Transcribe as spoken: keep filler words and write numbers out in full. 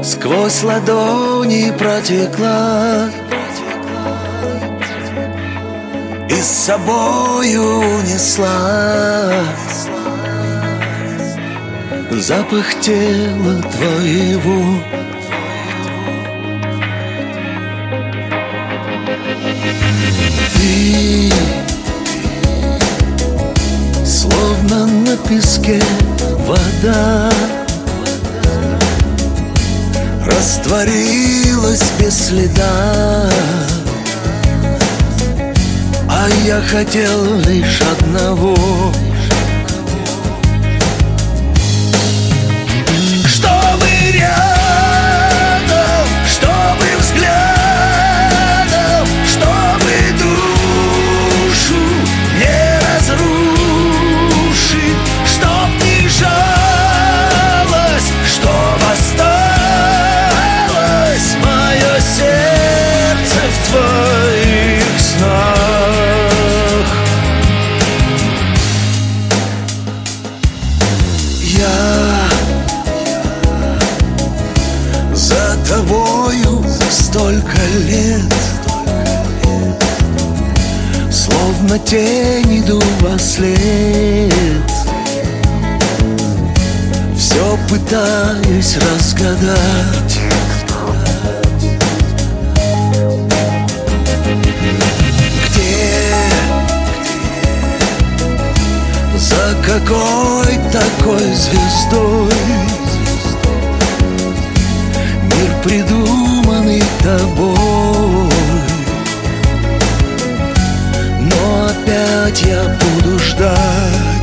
сквозь ладони протекла и с собою унесла запах тела твоего. Ты словно на песке вода, растворилась без следа, а я хотел лишь одного, чтобы рядом, чтобы взглядом, чтобы душу не разрушить, чтоб не жалость, чтоб осталось мое сердце в твоих снах. Я за тобою столько лет, словно тень иду во след, все пытаюсь разгадать, где, за какой такой звездой мир, придуманный тобой. Но опять я буду ждать.